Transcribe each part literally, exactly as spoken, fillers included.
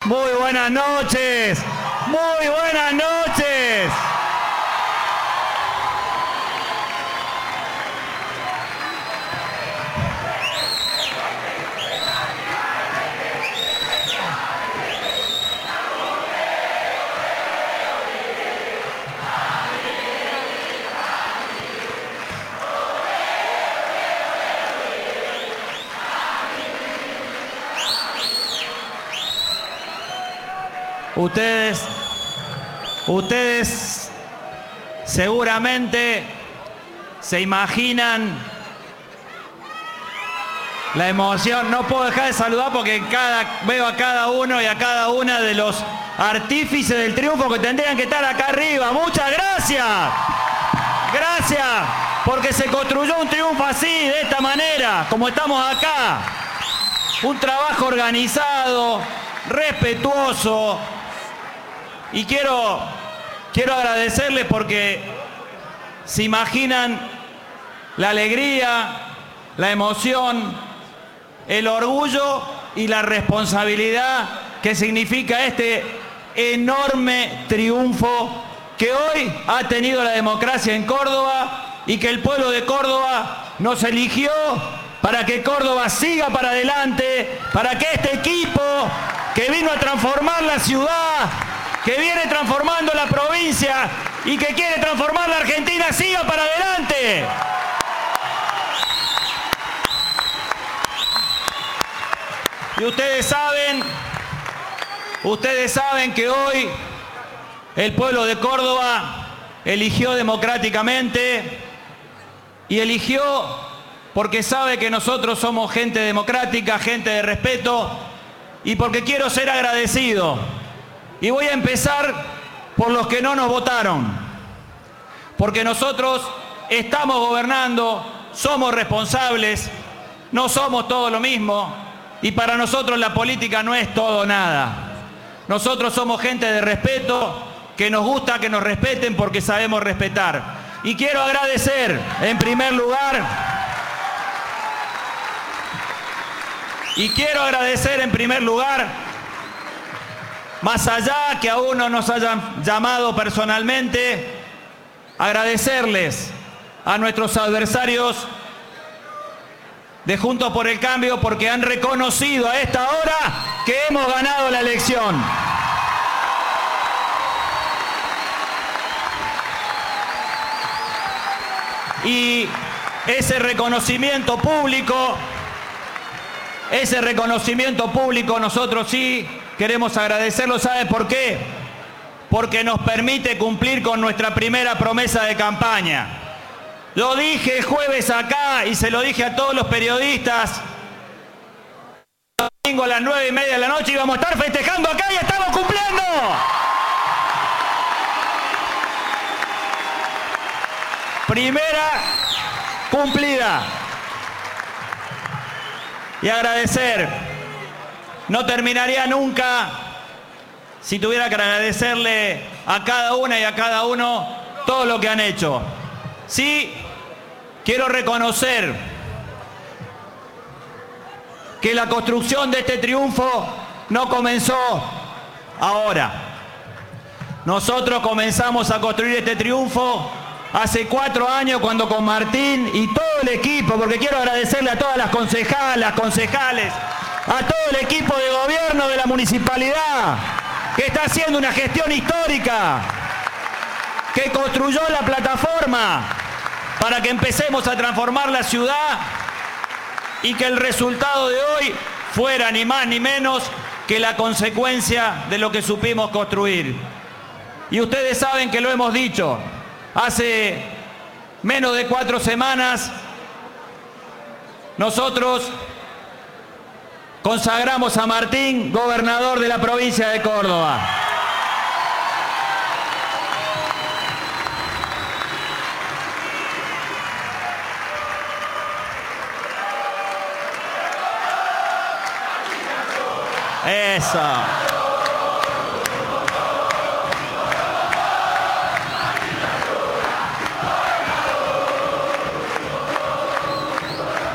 Muy buenas noches. Muy buenas noches. Ustedes, ustedes seguramente se imaginan la emoción. No puedo dejar de saludar porque cada, veo a cada uno y a cada una de los artífices del triunfo que tendrían que estar acá arriba. Muchas gracias. Gracias porque se construyó un triunfo así, de esta manera, como estamos acá. Un trabajo organizado, respetuoso. Y quiero, quiero agradecerles porque se imaginan la alegría, la emoción, el orgullo y la responsabilidad que significa este enorme triunfo que hoy ha tenido la democracia en Córdoba y que el pueblo de Córdoba nos eligió para que Córdoba siga para adelante, para que este equipo que vino a transformar la ciudad, que viene transformando la provincia y que quiere transformar la Argentina, siga para adelante. Y ustedes saben, ustedes saben que hoy el pueblo de Córdoba eligió democráticamente y eligió porque sabe que nosotros somos gente democrática, gente de respeto y porque quiero ser agradecido. Y voy a empezar por los que no nos votaron, porque nosotros estamos gobernando, somos responsables, no somos todo lo mismo, y para nosotros la política no es todo o nada. Nosotros somos gente de respeto, que nos gusta que nos respeten porque sabemos respetar. Y quiero agradecer, en primer lugar, y quiero agradecer en primer lugar, más allá que a uno nos hayan llamado personalmente, agradecerles a nuestros adversarios de Juntos por el Cambio porque han reconocido a esta hora que hemos ganado la elección. Y ese reconocimiento público, ese reconocimiento público nosotros sí queremos agradecerlo. ¿Sabe por qué? Porque nos permite cumplir con nuestra primera promesa de campaña. Lo dije el jueves acá y se lo dije a todos los periodistas. El domingo a las nueve y media de la noche íbamos a estar festejando acá y estamos cumpliendo. Primera cumplida. Y agradecer. No terminaría nunca si tuviera que agradecerle a cada una y a cada uno todo lo que han hecho. Sí, quiero reconocer que la construcción de este triunfo no comenzó ahora. Nosotros comenzamos a construir este triunfo hace cuatro años cuando con Martín y todo el equipo, porque quiero agradecerle a todas las concejalas, concejales, a todo el equipo de gobierno de la municipalidad, que está haciendo una gestión histórica, que construyó la plataforma para que empecemos a transformar la ciudad y que el resultado de hoy fuera ni más ni menos que la consecuencia de lo que supimos construir. Y ustedes saben que lo hemos dicho, hace menos de cuatro semanas nosotros consagramos a Martín gobernador de la provincia de Córdoba. Eso.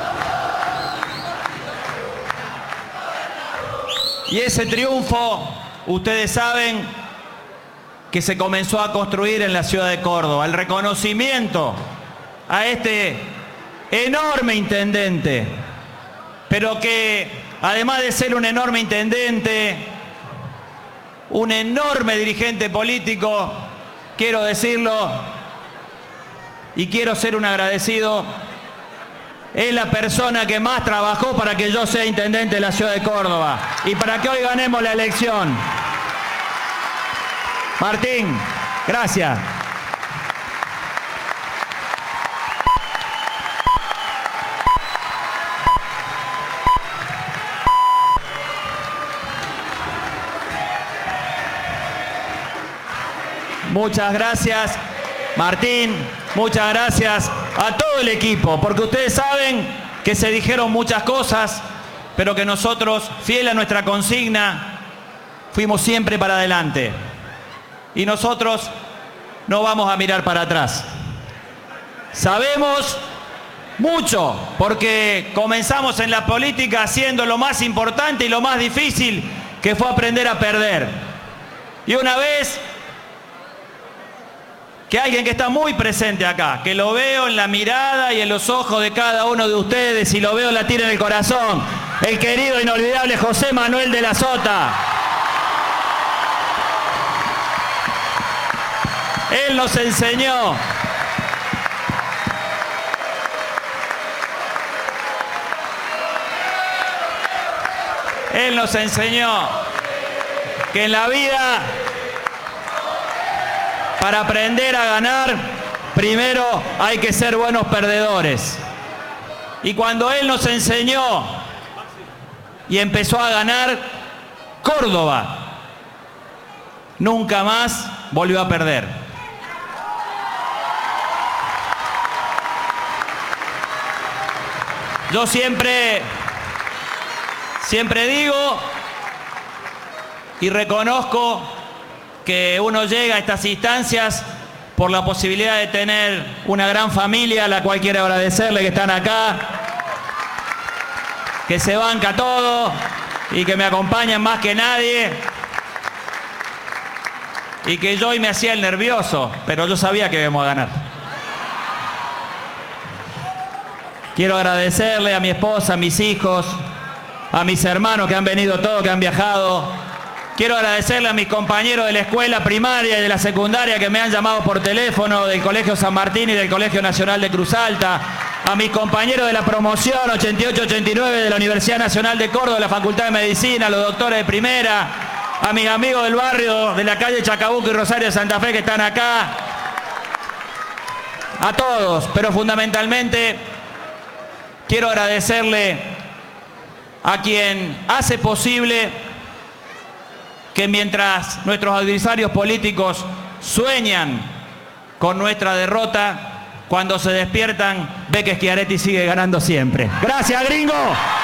Y ese triunfo ustedes saben que se comenzó a construir en la ciudad de Córdoba. El reconocimiento a este enorme intendente, pero que además de ser un enorme intendente, un enorme dirigente político, quiero decirlo y quiero ser un agradecido, es la persona que más trabajó para que yo sea intendente de la ciudad de Córdoba y para que hoy ganemos la elección. Martín, gracias. Muchas gracias, Martín, muchas gracias a todo el equipo, porque ustedes saben que se dijeron muchas cosas, pero que nosotros, fiel a nuestra consigna, fuimos siempre para adelante. Y nosotros no vamos a mirar para atrás. Sabemos mucho, porque comenzamos en la política haciendo lo más importante y lo más difícil, que fue aprender a perder. Y una vez que alguien que está muy presente acá, que lo veo en la mirada y en los ojos de cada uno de ustedes y lo veo latir en el corazón, el querido e inolvidable José Manuel de la Sota. Él nos enseñó Él nos enseñó que en la vida, para aprender a ganar, primero hay que ser buenos perdedores. Y cuando él nos enseñó y empezó a ganar, Córdoba nunca más volvió a perder. Yo siempre, siempre digo y reconozco que uno llega a estas instancias por la posibilidad de tener una gran familia a la cual quiero agradecerle que están acá, que se banca todo y que me acompañan más que nadie, y que yo hoy me hacía el nervioso, pero yo sabía que íbamos a ganar. Quiero agradecerle a mi esposa, a mis hijos, a mis hermanos que han venido todos, que han viajado. Quiero agradecerle a mis compañeros de la escuela primaria y de la secundaria que me han llamado por teléfono, del Colegio San Martín y del Colegio Nacional de Cruz Alta, a mis compañeros de la promoción ochenta y ocho ochenta y nueve de la Universidad Nacional de Córdoba, de la Facultad de Medicina, a los doctores de primera, a mis amigos del barrio de la calle Chacabuco y Rosario de Santa Fe que están acá, a todos, pero fundamentalmente quiero agradecerle a quien hace posible que mientras nuestros adversarios políticos sueñan con nuestra derrota, cuando se despiertan, ve que Schiaretti sigue ganando siempre. ¡Gracias, gringo!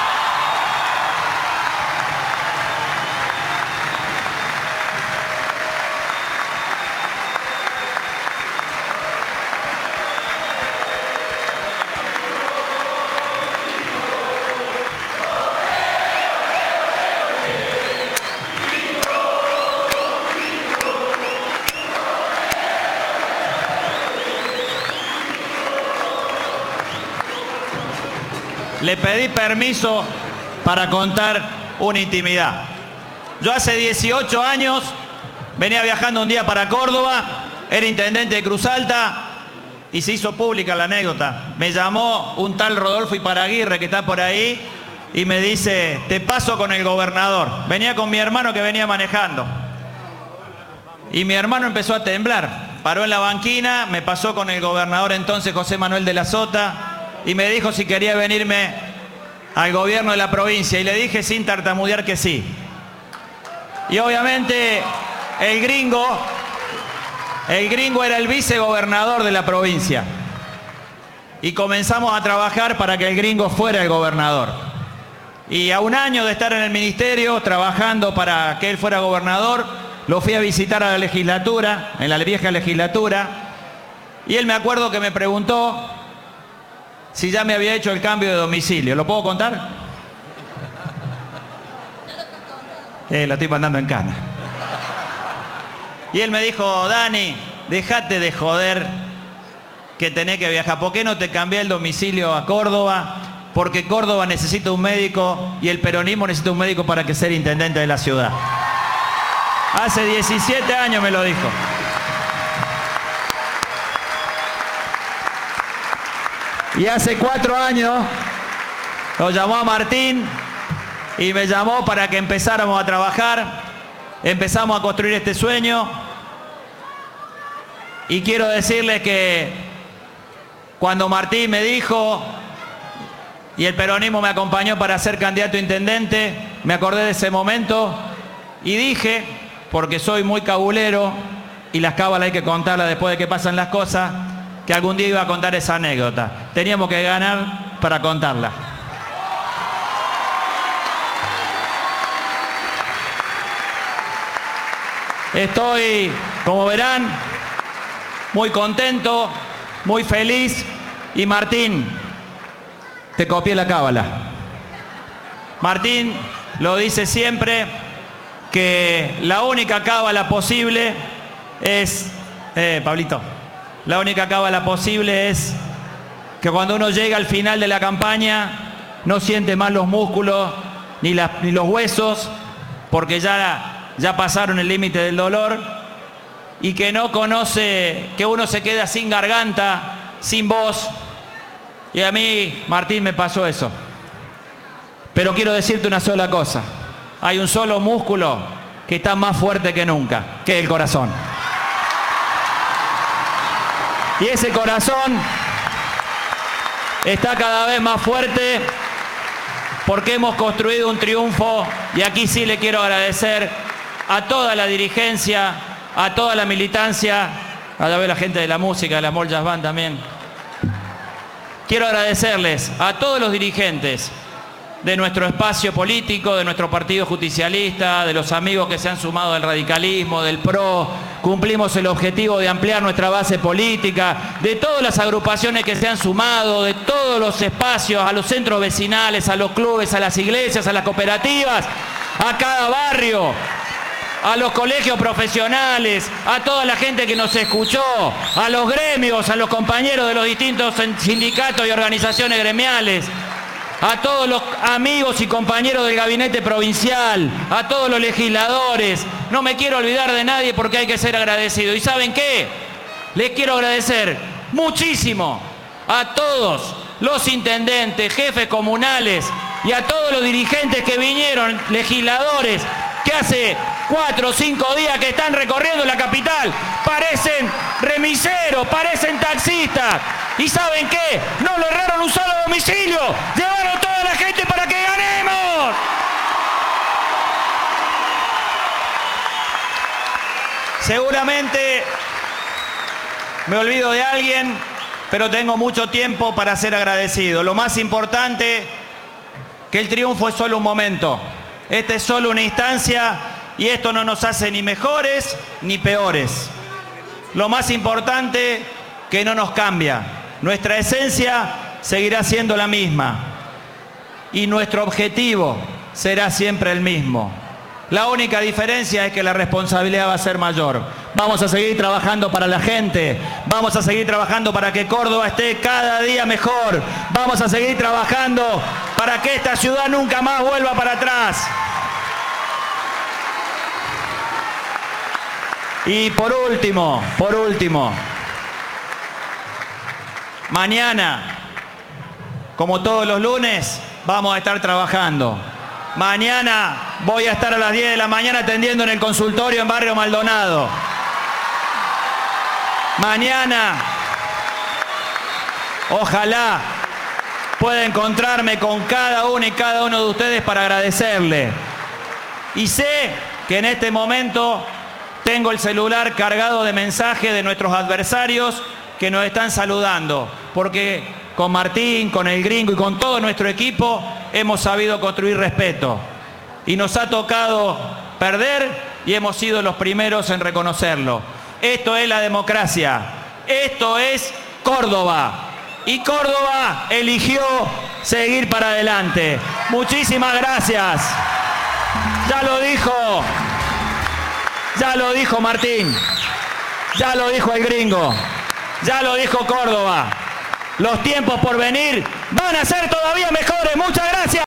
Le pedí permiso para contar una intimidad. Yo hace dieciocho años venía viajando un día para Córdoba, era intendente de Cruz Alta y se hizo pública la anécdota. Me llamó un tal Rodolfo Iparaguirre que está por ahí y me dice, te paso con el gobernador. Venía con mi hermano que venía manejando. Y mi hermano empezó a temblar. Paró en la banquina, me pasó con el gobernador entonces José Manuel de la Sota y me dijo si quería venirme al gobierno de la provincia. Y le dije sin tartamudear que sí. Y obviamente el gringo, el gringo era el vicegobernador de la provincia. Y comenzamos a trabajar para que el gringo fuera el gobernador. Y a un año de estar en el ministerio, trabajando para que él fuera gobernador, lo fui a visitar a la legislatura, en la vieja legislatura, y él me acuerdo que me preguntó si ya me había hecho el cambio de domicilio. ¿Lo puedo contar? Eh, lo estoy mandando en cana. Y él me dijo, Dani, dejate de joder que tenés que viajar. ¿Por qué no te cambié el domicilio a Córdoba? Porque Córdoba necesita un médico y el peronismo necesita un médico para que sea intendente de la ciudad. Hace diecisiete años me lo dijo. Y hace cuatro años lo llamó a Martín y me llamó para que empezáramos a trabajar. Empezamos a construir este sueño. Y quiero decirles que cuando Martín me dijo y el peronismo me acompañó para ser candidato a intendente, me acordé de ese momento y dije, porque soy muy cabulero y las cábalas hay que contarlas después de que pasan las cosas, que algún día iba a contar esa anécdota. Teníamos que ganar para contarla. Estoy, como verán, muy contento, muy feliz. Y Martín, te copié la cábala. Martín lo dice siempre, que la única cábala posible es... Eh, Pablito. La única cábala posible es que cuando uno llega al final de la campaña no siente más los músculos ni, la, ni los huesos, porque ya, ya pasaron el límite del dolor, y que no conoce, que uno se queda sin garganta, sin voz. Y a mí, Martín, me pasó eso. Pero quiero decirte una sola cosa. Hay un solo músculo que está más fuerte que nunca, que es el corazón. Y ese corazón está cada vez más fuerte porque hemos construido un triunfo, y aquí sí le quiero agradecer a toda la dirigencia, a toda la militancia, a la gente de la música, de la Mall Jazz Band también. Quiero agradecerles a todos los dirigentes de nuestro espacio político, de nuestro partido justicialista, de los amigos que se han sumado al radicalismo, del P R O. Cumplimos el objetivo de ampliar nuestra base política, de todas las agrupaciones que se han sumado, de todos los espacios, a los centros vecinales, a los clubes, a las iglesias, a las cooperativas, a cada barrio, a los colegios profesionales, a toda la gente que nos escuchó, a los gremios, a los compañeros de los distintos sindicatos y organizaciones gremiales, a todos los amigos y compañeros del gabinete provincial, a todos los legisladores. No me quiero olvidar de nadie porque hay que ser agradecido. ¿Y saben qué? Les quiero agradecer muchísimo a todos los intendentes, jefes comunales y a todos los dirigentes que vinieron, legisladores, que hace cuatro o cinco días que están recorriendo la capital. Parecen remiseros, parecen taxistas. ¿Y saben qué? No le erraron un solo domicilio. Llevaron toda la gente para que ganemos. Seguramente me olvido de alguien, pero tengo mucho tiempo para ser agradecido. Lo más importante, que el triunfo es solo un momento. Esta es solo una instancia y esto no nos hace ni mejores ni peores. Lo más importante, que no nos cambia. Nuestra esencia seguirá siendo la misma y nuestro objetivo será siempre el mismo. La única diferencia es que la responsabilidad va a ser mayor. Vamos a seguir trabajando para la gente, vamos a seguir trabajando para que Córdoba esté cada día mejor, vamos a seguir trabajando para que esta ciudad nunca más vuelva para atrás. Y por último, por último, mañana, como todos los lunes, vamos a estar trabajando. Mañana voy a estar a las diez de la mañana atendiendo en el consultorio en Barrio Maldonado. Mañana, ojalá pueda encontrarme con cada uno y cada uno de ustedes para agradecerle. Y sé que en este momento tengo el celular cargado de mensajes de nuestros adversarios que nos están saludando, porque con Martín, con el Gringo y con todo nuestro equipo hemos sabido construir respeto. Y nos ha tocado perder y hemos sido los primeros en reconocerlo. Esto es la democracia. Esto es Córdoba. Y Córdoba eligió seguir para adelante. Muchísimas gracias. Ya lo dijo, Ya lo dijo Martín. Ya lo dijo el gringo. Ya lo dijo Córdoba. Los tiempos por venir van a ser todavía mejores. Muchas gracias.